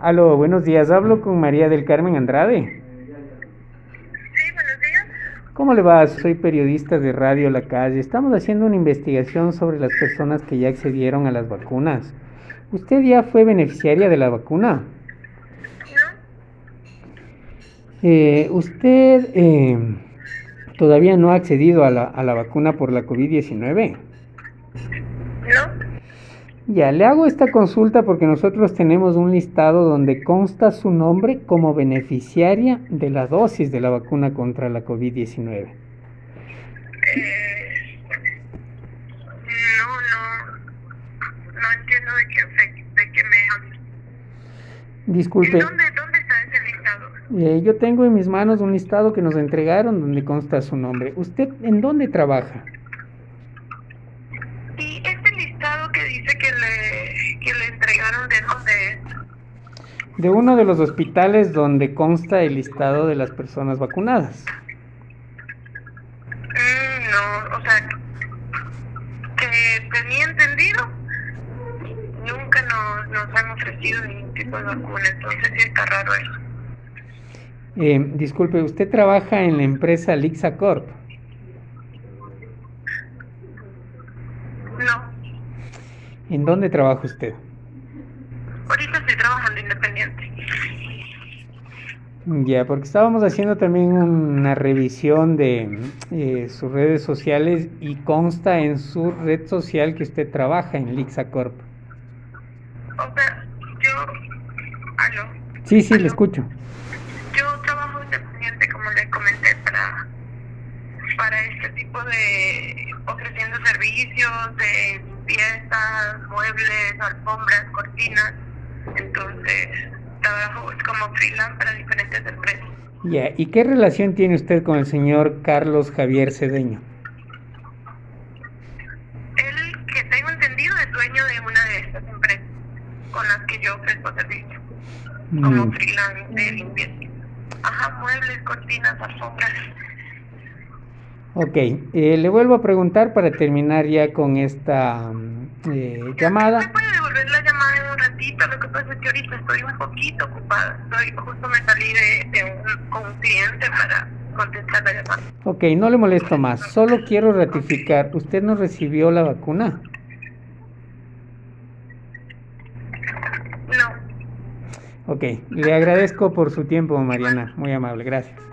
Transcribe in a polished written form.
Aló, buenos días. Hablo con María del Carmen Andrade. Sí, buenos días. ¿Cómo le va? Soy periodista de Radio La Calle. Estamos haciendo una investigación sobre las personas que ya accedieron a las vacunas. ¿Usted ya fue beneficiaria de la vacuna? ¿No? ¿Usted todavía no ha accedido a la vacuna por la COVID-19? ¿No? Ya, le hago esta consulta porque nosotros tenemos un listado donde consta su nombre como beneficiaria de la dosis de la vacuna contra la COVID-19. No entiendo de qué me hablas. ¿En Disculpe, dónde está ese listado? yo tengo en mis manos un listado que nos entregaron donde consta su nombre. ¿Usted en dónde trabaja? Y este listado que dice que le entregaron, ¿de dónde es? De uno de los hospitales donde consta el listado de las personas vacunadas. No, o sea, que tenía entendido, nunca nos han ofrecido ningún tipo de vacuna, entonces sí está raro eso. Disculpe, ¿usted trabaja en la empresa Lixa Corp? No, ¿En dónde trabaja usted? ahorita estoy trabajando independiente. Ya, porque estábamos haciendo también una revisión de sus redes sociales y consta en su red social que usted trabaja en Lixa Corp. O sea, aló, Sí, sí, le aló. escucho. Yo trabajo independiente, como le comenté, para este tipo de ofreciendo servicios de limpieza, muebles, alfombras, cortinas. Entonces, trabajo como freelance para diferentes empresas. Ya, ¿y qué relación tiene usted con el señor Carlos Javier Cedeño? Él, que tengo entendido, es dueño de una de estas empresas con las que yo ofrezco servicios como Mm, freelance de limpieza. Ajá, muebles, cortinas, alfombras. ok, le vuelvo a preguntar para terminar ya con esta ¿Me llamada. puede devolver la llamada en un ratito? Lo que pasa es que ahorita estoy un poquito ocupada. Justo me salí con un cliente para contestar la llamada. Ok, no le molesto más, solo quiero Ok. ratificar, ¿usted no recibió la vacuna? No. Ok, le agradezco por su tiempo, Mariana, muy amable, gracias.